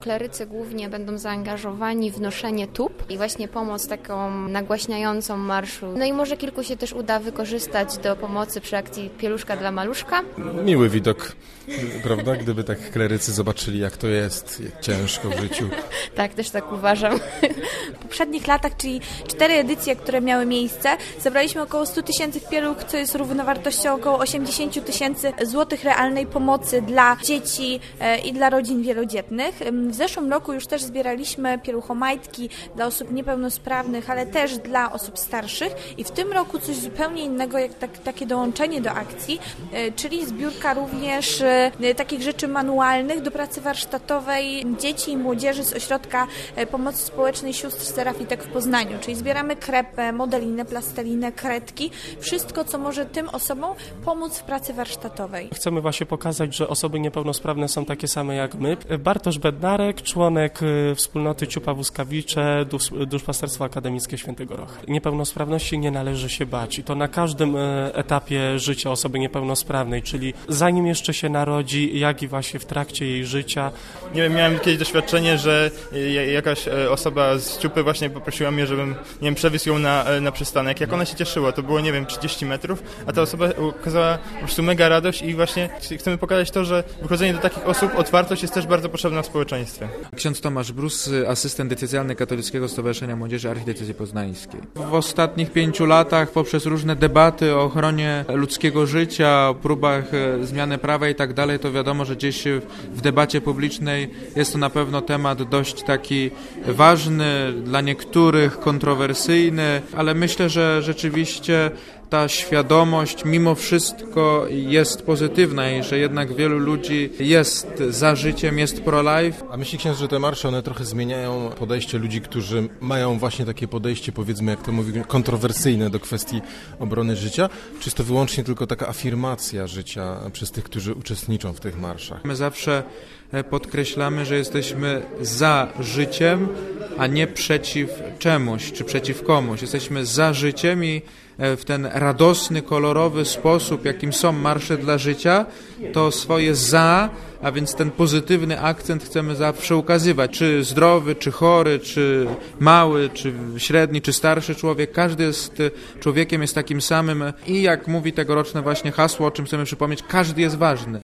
Klerycy głównie będą zaangażowani w noszenie tub i właśnie pomoc taką nagłaśniającą marszu. No i może kilku się też uda wykorzystać do pomocy przy akcji Pieluszka dla Maluszka. Miły widok, prawda? Gdyby tak klerycy zobaczyli, jak to jest ciężko w życiu. Tak, też tak uważam. W poprzednich latach, czyli 4 edycje, które miały miejsce, zebraliśmy około 100 000 pieluch, co jest równowartością około 80 000 złotych realnej pomocy dla dzieci i dla rodzin wielodzietnych. W zeszłym roku już też zbieraliśmy pieluchomajtki dla osób niepełnosprawnych, ale też dla osób starszych i w tym roku coś zupełnie innego, jak takie dołączenie do akcji, czyli zbiórka również takich rzeczy manualnych do pracy warsztatowej dzieci i młodzieży z Ośrodka Pomocy Społecznej Sióstr Serafitek w Poznaniu, czyli zbieramy krepę, modelinę, plastelinę, kredki, wszystko, co może tym osobom pomóc w pracy warsztatowej. Chcemy właśnie pokazać, że osoby niepełnosprawne są takie same jak my. Bartosz Bednarek, członek wspólnoty Ciupa Łuskawicze, Duszpasterstwo Akademickie Świętego Rocha. Niepełnosprawności nie należy się bać i to na każdym etapie życia osoby niepełnosprawnej, czyli zanim jeszcze się narodzi, jak i właśnie w trakcie jej życia. Nie wiem, miałem kiedyś doświadczenie, że jakaś osoba z Ciupy właśnie poprosiła mnie, żebym, przewiózł ją na przystanek. Jak ona się cieszyła, to było, 30 metrów, a ta osoba okazała po prostu mega radość i właśnie chcemy pokazać to, że wychodzenie do takich osób, otwartość jest też bardzo potrzebna w społeczeństwie. Ksiądz Tomasz Brus, asystent decyzjalny Katolickiego Stowarzyszenia Młodzieży Archidiecezji Poznańskiej. W ostatnich 5 latach poprzez różne debaty o ochronie ludzkiego życia, o próbach zmiany prawa i tak dalej, to wiadomo, że gdzieś w debacie publicznej jest to na pewno temat dość taki ważny, dla niektórych kontrowersyjny, ale myślę, że rzeczywiście ta świadomość mimo wszystko jest pozytywna i że jednak wielu ludzi jest za życiem, jest pro-life. A myśli ksiądz, że te marsze, one trochę zmieniają podejście ludzi, którzy mają właśnie takie podejście, powiedzmy, jak to mówimy, kontrowersyjne do kwestii obrony życia? Czy jest to wyłącznie tylko taka afirmacja życia przez tych, którzy uczestniczą w tych marszach? My zawsze podkreślamy, że jesteśmy za życiem, a nie przeciw czemuś, czy przeciw komuś. Jesteśmy za życiem i w ten radosny, kolorowy sposób, jakim są marsze dla życia, to swoje za, a więc ten pozytywny akcent chcemy zawsze ukazywać. Czy zdrowy, czy chory, czy mały, czy średni, czy starszy człowiek. Każdy jest człowiekiem, jest takim samym i jak mówi tegoroczne właśnie hasło, o czym chcemy przypomnieć, każdy jest ważny.